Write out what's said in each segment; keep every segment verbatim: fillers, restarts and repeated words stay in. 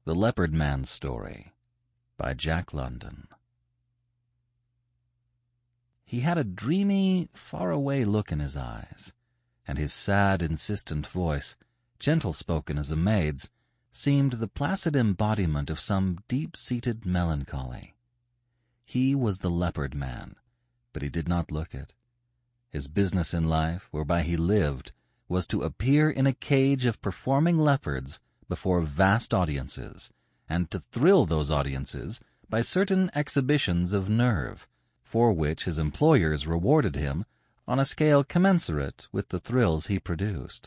The Leopard Man's Story by Jack London. He had a dreamy, far-away look in his eyes, and his sad, insistent voice, gentle-spoken as a maid's, seemed the placid embodiment of some deep-seated melancholy. He was the Leopard Man, but he did not look it. His business in life, whereby he lived, was to appear in a cage of performing leopards before vast audiences, and to thrill those audiences by certain exhibitions of nerve, for which his employers rewarded him on a scale commensurate with the thrills he produced.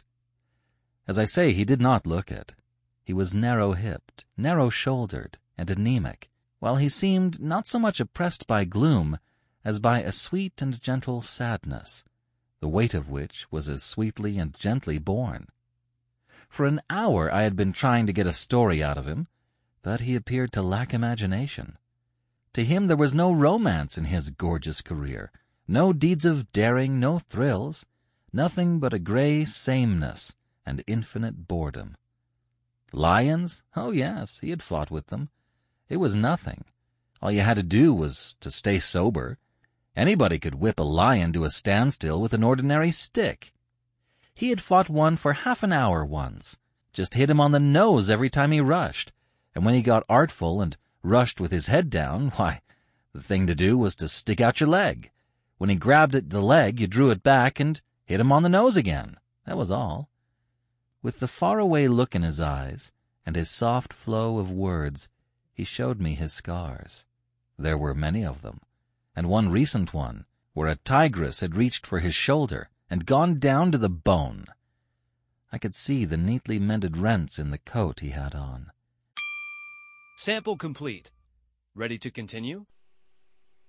As I say, he did not look it. He was narrow-hipped, narrow-shouldered, and anemic, while he seemed not so much oppressed by gloom as by a sweet and gentle sadness, the weight of which was as sweetly and gently borne. For an hour I had been trying to get a story out of him, but he appeared to lack imagination. To him there was no romance in his gorgeous career, no deeds of daring, no thrills, nothing but a gray sameness and infinite boredom. Lions? Oh, yes, he had fought with them. It was nothing. All you had to do was to stay sober. Anybody could whip a lion to a standstill with an ordinary stick. He had fought one for half an hour once, just hit him on the nose every time he rushed, and when he got artful and rushed with his head down, why, the thing to do was to stick out your leg. When he grabbed at the leg, you drew it back and hit him on the nose again. That was all. With the faraway look in his eyes and his soft flow of words, he showed me his scars. There were many of them, and one recent one, where a tigress had reached for his shoulder and gone down to the bone. I could see the neatly mended rents in the coat he had on. Sample complete. Ready to continue?